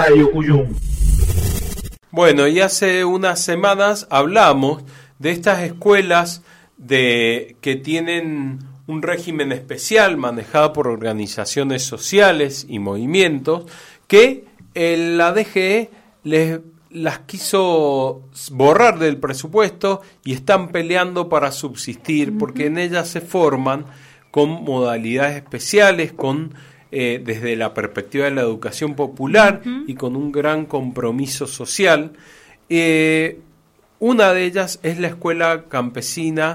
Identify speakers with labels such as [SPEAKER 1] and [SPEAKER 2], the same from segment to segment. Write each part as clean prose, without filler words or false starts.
[SPEAKER 1] Radio Cuyum.
[SPEAKER 2] Bueno, y hace unas semanas hablamos de estas escuelas que tienen un régimen especial manejado por organizaciones sociales y movimientos que la DGE las quiso borrar del presupuesto y están peleando para subsistir porque en ellas se forman con modalidades especiales, desde la perspectiva de la educación popular y con un gran compromiso social. Una de ellas es la escuela campesina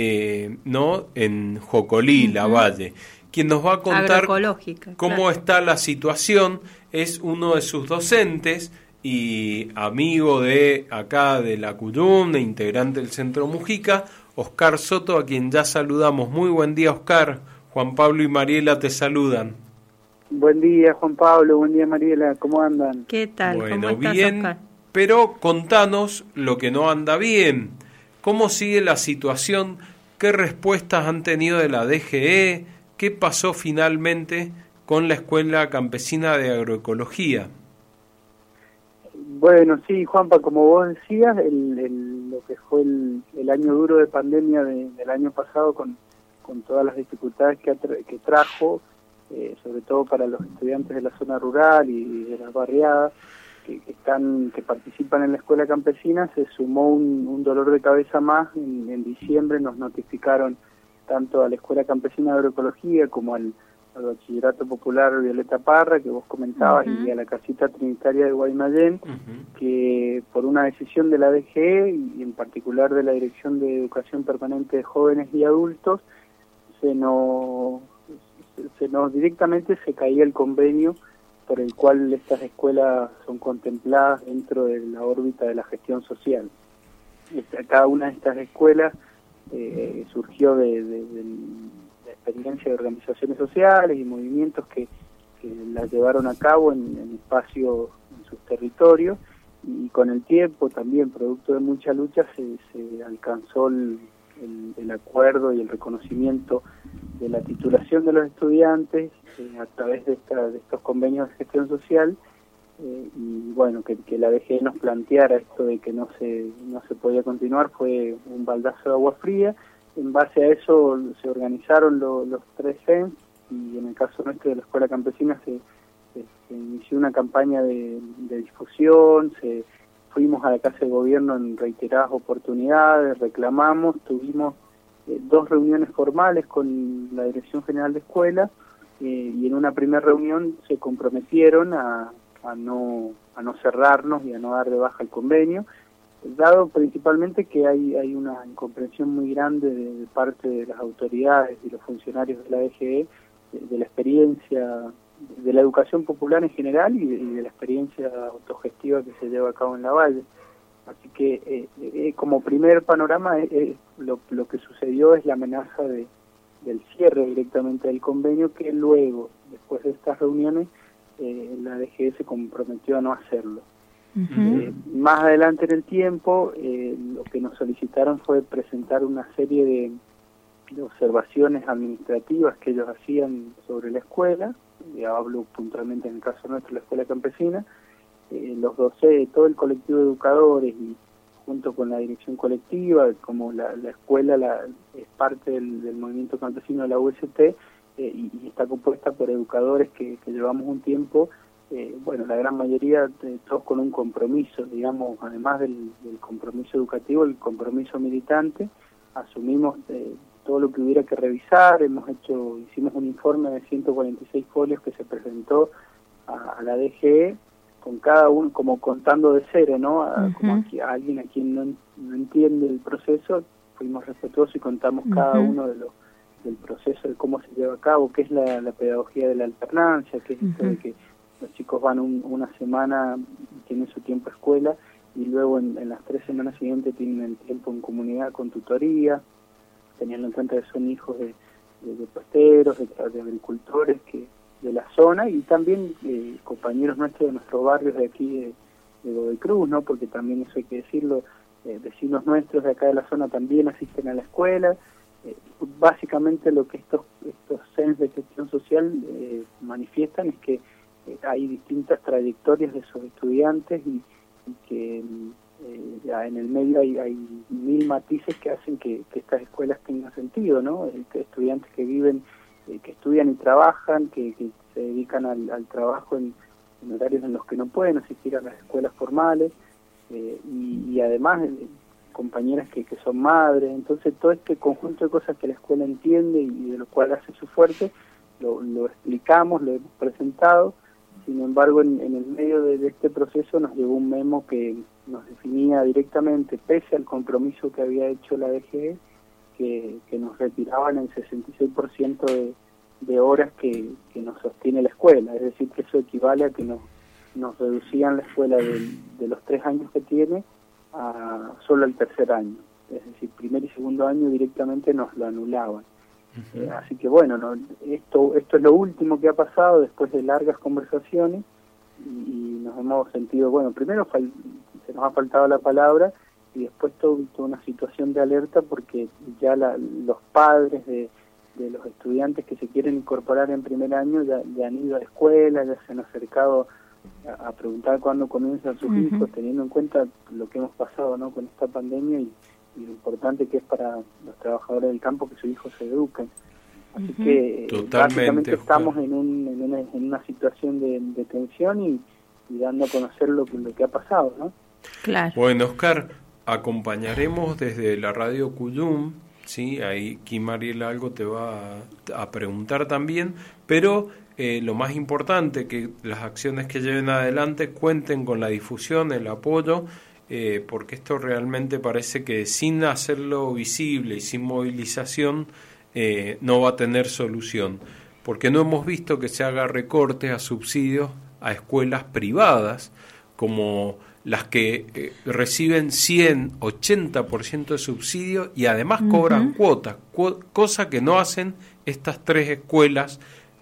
[SPEAKER 2] en Jocolí, Lavalle. Quien nos va a contar cómo está la situación es uno de sus docentes y amigo de acá de la Cuyum, integrante del Centro Mujica, Oscar Soto, a quien ya saludamos. Muy buen día, Oscar. Juan Pablo y Mariela te saludan.
[SPEAKER 3] Buen día, Juan Pablo. Buen día, Mariela. ¿Cómo andan?
[SPEAKER 4] ¿Qué tal?
[SPEAKER 2] Bueno,
[SPEAKER 4] ¿Cómo estás,
[SPEAKER 2] bien,
[SPEAKER 4] Oscar?
[SPEAKER 2] Pero contanos lo que no anda bien. ¿Cómo sigue la situación? ¿Qué respuestas han tenido de la DGE? ¿Qué pasó finalmente con la Escuela Campesina de Agroecología?
[SPEAKER 3] Bueno, sí, Juanpa, como vos decías, lo que fue el año duro de pandemia del año pasado con todas las dificultades que trajo, sobre todo para los estudiantes de la zona rural y de las barriadas que participan en la escuela campesina, se sumó un dolor de cabeza más. En diciembre nos notificaron tanto a la Escuela Campesina de Agroecología como al Bachillerato Popular Violeta Parra, que vos comentabas, y a la Casita Trinitaria de Guaymallén, que por una decisión de la DGE y en particular de la Dirección de Educación Permanente de Jóvenes y Adultos, se nos directamente se caía el convenio por el cual estas escuelas son contempladas dentro de la órbita de la gestión social. Cada una de estas escuelas surgió de la experiencia de organizaciones sociales y movimientos que las llevaron a cabo en espacios, en sus territorios, y con el tiempo también, producto de mucha lucha, se alcanzó el acuerdo y el reconocimiento de la titulación de los estudiantes a través de estos convenios de gestión social, y bueno, que la DGE nos planteara esto de que no se podía continuar fue un baldazo de agua fría. En base a eso se organizaron los tres CENS, y en el caso nuestro de la Escuela Campesina se inició una campaña de difusión, fuimos a la Casa de Gobierno en reiteradas oportunidades, reclamamos, tuvimos 2 reuniones formales con la Dirección General de Escuela, y en una primera reunión se comprometieron a no cerrarnos y a no dar de baja el convenio, dado principalmente que hay una incomprensión muy grande de parte de las autoridades y los funcionarios de la DGE de la experiencia de la educación popular en general y de la experiencia autogestiva que se lleva a cabo en la Valle. Así que como primer panorama lo que sucedió es la amenaza del cierre directamente del convenio, que luego, después de estas reuniones, la DGE se comprometió a no hacerlo. Más adelante en el tiempo, lo que nos solicitaron fue presentar una serie de observaciones administrativas que ellos hacían sobre la escuela. Hablo puntualmente en el caso nuestro de la Escuela Campesina. Los docentes, todo el colectivo de educadores, y junto con la dirección colectiva, como la escuela es parte del movimiento campesino de la UST, y está compuesta por educadores que llevamos un tiempo, la gran mayoría todos con un compromiso, digamos, además del compromiso educativo, el compromiso militante. Asumimos todo lo que hubiera que revisar, hicimos un informe de 146 folios que se presentó a la DGE, con cada uno como contando de cero, ¿no? Como a alguien a quien no entiende el proceso, fuimos respetuosos y contamos cada uno del proceso, de cómo se lleva a cabo, qué es la pedagogía de la alternancia, qué es esto de que los chicos van una semana, tienen su tiempo escuela, y luego en las 3 semanas siguientes tienen el tiempo en comunidad con tutoría, teniendo en cuenta que son hijos de puesteros, de agricultores de la zona, y también compañeros nuestros de nuestros barrios de aquí de Godoy Cruz, ¿no? Porque también eso hay que decirlo, vecinos nuestros de acá de la zona también asisten a la escuela. Básicamente lo que estos CENS de gestión social manifiestan es que hay distintas trayectorias de esos estudiantes y que ya en el medio hay mil matices que hacen que estas escuelas tengan sentido, ¿no? Estudiantes que viven, que estudian y trabajan, que se dedican al trabajo en horarios en los que no pueden asistir a las escuelas formales, y además compañeras que son madres. Entonces todo este conjunto de cosas que la escuela entiende y de lo cual hace su fuerte, lo explicamos, lo hemos presentado. Sin embargo, en el medio de este proceso nos llegó un memo que nos definía directamente, pese al compromiso que había hecho la DGE, que nos retiraban el 66% de horas que nos sostiene la escuela. Es decir, que eso equivale a que nos reducían la escuela de los 3 años que tiene a solo el tercer año. Es decir, primer y segundo año directamente nos lo anulaban. Así que bueno, esto es lo último que ha pasado después de largas conversaciones y nos hemos sentido, bueno, primero se nos ha faltado la palabra y después toda una situación de alerta porque ya los padres de los estudiantes que se quieren incorporar en primer año ya han ido a la escuela, ya se han acercado a preguntar cuándo comienzan sus hijos, teniendo en cuenta lo que hemos pasado, ¿no?, con esta pandemia y lo importante que es para los trabajadores del campo que sus hijos se eduquen. Así que básicamente estamos en una situación de tensión y dando a conocer lo que ha pasado, ¿no?
[SPEAKER 2] Claro. Bueno, Oscar, acompañaremos desde la radio Cuyum, ¿sí? Ahí Kim Mariela algo te va a preguntar también, pero lo más importante, que las acciones que lleven adelante cuenten con la difusión, el apoyo, porque esto realmente parece que sin hacerlo visible y sin movilización no va a tener solución, porque no hemos visto que se haga recortes a subsidios a escuelas privadas como las que reciben 100, 80% de subsidio y además cobran cuotas, cosa que no hacen estas 3 escuelas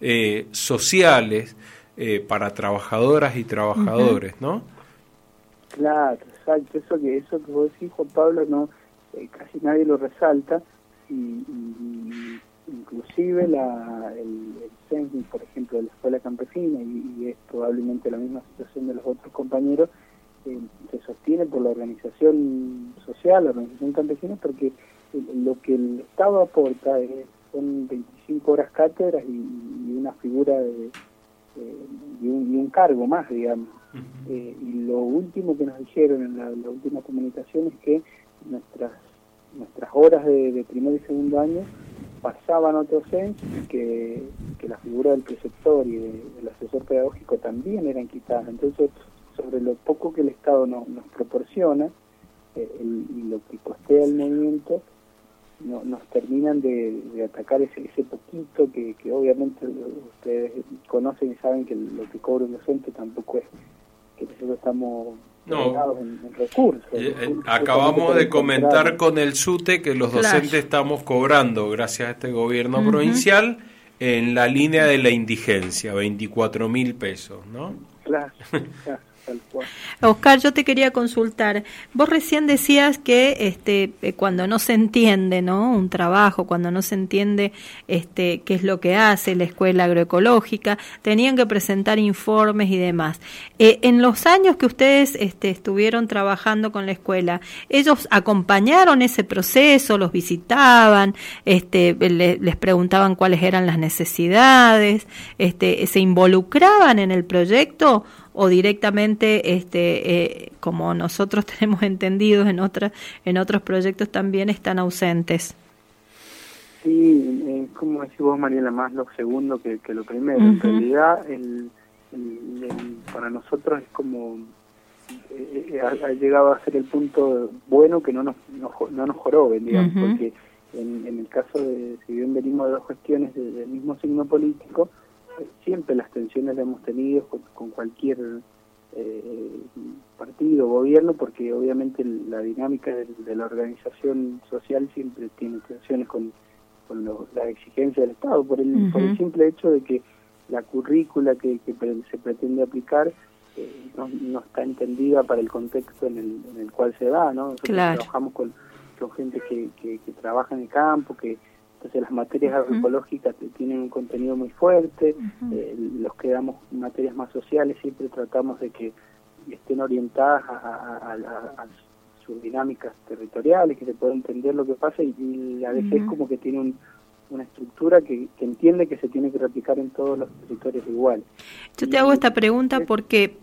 [SPEAKER 2] sociales para trabajadoras y trabajadores, ¿no?
[SPEAKER 3] Claro, exacto, eso que vos decís, Juan Pablo, no casi nadie lo resalta y inclusive el CENSI, por ejemplo, de la escuela campesina, y es probablemente la misma situación de los otros compañeros, se sostiene por la organización social, la organización campesina, porque lo que el Estado aporta son 25 horas cátedras y una figura y un cargo más, digamos. Y lo último que nos dijeron en la última comunicación es que nuestras horas de primer y segundo año pasaban a otro CENS y que la figura del preceptor y del asesor pedagógico también eran quitadas. Entonces, sobre lo poco que el Estado nos proporciona y lo que costea el movimiento, nos terminan de atacar ese poquito que obviamente ustedes conocen y saben que lo que cobra un docente tampoco es que nosotros estamos en recursos.
[SPEAKER 2] Acabamos de comentar con el SUTE que los docentes estamos cobrando, gracias a este gobierno provincial, en la línea de la indigencia, 24.000 pesos, ¿no?
[SPEAKER 3] Claro.
[SPEAKER 1] Oscar, yo te quería consultar. Vos recién decías que cuando no se entiende, ¿no?, un trabajo, cuando no se entiende qué es lo que hace la escuela agroecológica, tenían que presentar informes y demás. En los años que ustedes estuvieron trabajando con la escuela, ¿ellos acompañaron ese proceso, los visitaban, les preguntaban cuáles eran las necesidades, se involucraban en el proyecto? ¿O directamente, como nosotros tenemos entendido en otros proyectos también están ausentes?
[SPEAKER 3] Sí, como decís vos, Mariela, más lo segundo que lo primero. En realidad, para nosotros es como ha llegado a ser el punto bueno que no nos joroben, digamos, porque en el caso de, si bien venimos de 2 cuestiones del mismo signo político, siempre las tensiones las hemos tenido con cualquier partido, gobierno, porque obviamente la dinámica de la organización social siempre tiene tensiones con la exigencia del Estado, por el simple hecho de que la currícula que se pretende aplicar no está entendida para el contexto en el cual se da, ¿no? Nosotros trabajamos con gente que trabaja en el campo, que Entonces las materias agroecológicas tienen un contenido muy fuerte, los que damos materias más sociales siempre tratamos de que estén orientadas a sus dinámicas territoriales, que se pueda entender lo que pasa, y la ADG es como que tiene una estructura que entiende que se tiene que replicar en todos los territorios igual.
[SPEAKER 1] Yo te hago esta pregunta porque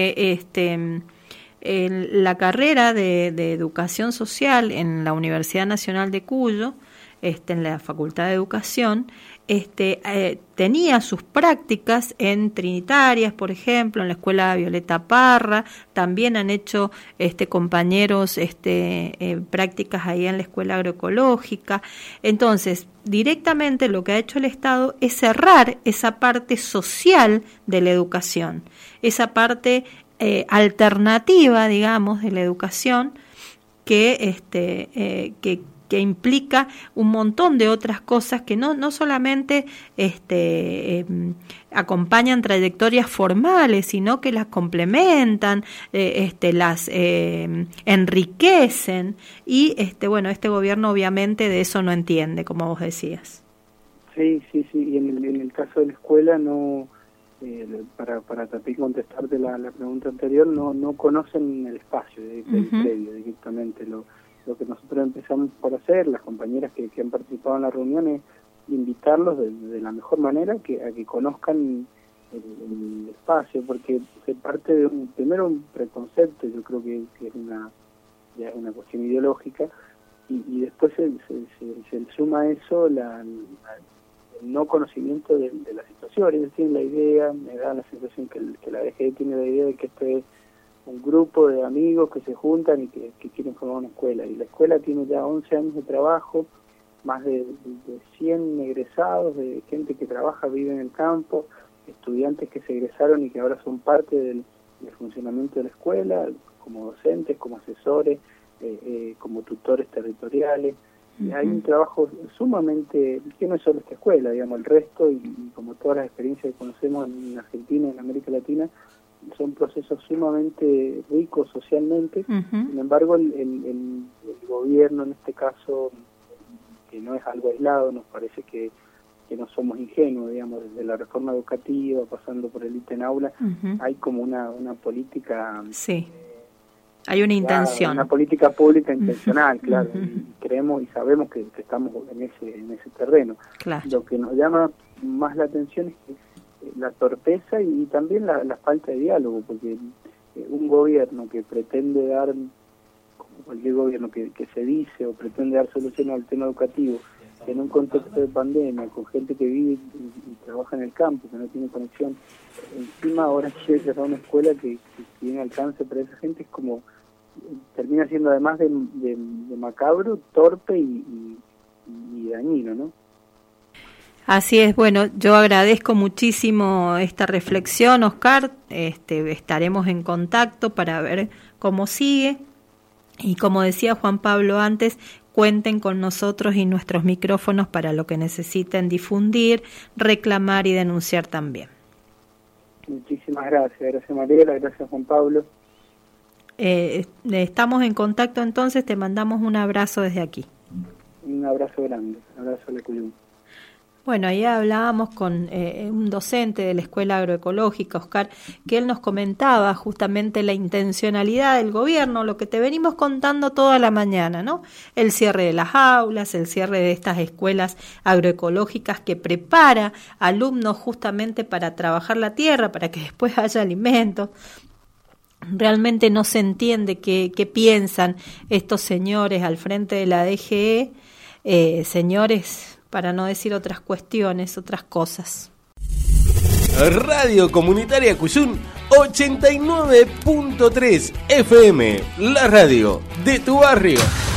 [SPEAKER 1] la carrera de Educación Social en la Universidad Nacional de Cuyo, en la Facultad de Educación, tenía sus prácticas en Trinitarias, por ejemplo, en la Escuela Violeta Parra. También han hecho compañeros prácticas ahí en la Escuela Agroecológica. Entonces, directamente lo que ha hecho el Estado es cerrar esa parte social de la educación, esa parte alternativa, digamos, de la educación que implica un montón de otras cosas que no solamente acompañan trayectorias formales, sino que las complementan, las enriquecen, y este gobierno obviamente de eso no entiende, como vos decías. Sí,
[SPEAKER 3] y en el caso de la escuela no, para también contestarte la pregunta anterior, no conocen el espacio del predio directamente. Lo que nosotros empezamos por hacer, las compañeras que han participado en la reunión, es invitarlos de la mejor manera a que conozcan el espacio, porque se parte de primero un preconcepto, yo creo que es una cuestión ideológica, y después se suma a eso el no conocimiento de la situación. Ellos tienen la idea, me da la sensación que la ADG tiene la idea de que este es un grupo de amigos que se juntan y que quieren formar una escuela, y la escuela tiene ya 11 años de trabajo, más de 100 egresados, de gente que trabaja, vive en el campo, estudiantes que se egresaron y que ahora son parte del funcionamiento de la escuela, como docentes, como asesores, como tutores territoriales. Hay un trabajo sumamente, que no es solo esta escuela, digamos, el resto, y como todas las experiencias que conocemos en Argentina, en América Latina, son procesos sumamente ricos socialmente. Sin embargo, el gobierno, en este caso, que no es algo aislado, nos parece que no somos ingenuos, digamos, desde la reforma educativa, pasando por el ítem aula, hay como una política...
[SPEAKER 1] Sí, hay una intención.
[SPEAKER 3] Una política pública intencional, claro, y creemos y sabemos que estamos en ese terreno. Claro. Lo que nos llama más la atención es que la torpeza y también la falta de diálogo, porque un gobierno que pretende dar, como cualquier gobierno que se dice o pretende dar soluciones al tema educativo en un contexto de pandemia, con gente que vive y trabaja en el campo, que no tiene conexión, encima ahora quiere cerrar una escuela que tiene alcance para esa gente, es como, termina siendo además de macabro, torpe y dañino, ¿no?
[SPEAKER 1] Así es. Bueno, yo agradezco muchísimo esta reflexión, Oscar. Estaremos en contacto para ver cómo sigue, y como decía Juan Pablo antes, cuenten con nosotros y nuestros micrófonos para lo que necesiten difundir, reclamar y denunciar también.
[SPEAKER 3] Muchísimas gracias Mariela, gracias Juan Pablo.
[SPEAKER 1] Estamos en contacto entonces, te mandamos un abrazo desde aquí.
[SPEAKER 3] Un abrazo grande, un abrazo a la Cuyum.
[SPEAKER 1] Bueno, ahí hablábamos con un docente de la Escuela Agroecológica, Oscar, que él nos comentaba justamente la intencionalidad del gobierno, lo que te venimos contando toda la mañana, ¿no? El cierre de las aulas, el cierre de estas escuelas agroecológicas que prepara alumnos justamente para trabajar la tierra, para que después haya alimentos. Realmente no se entiende qué piensan estos señores al frente de la DGE, señores, para no decir otras cuestiones, otras cosas.
[SPEAKER 2] Radio Comunitaria Cuyum 89.3 FM, la radio de tu barrio.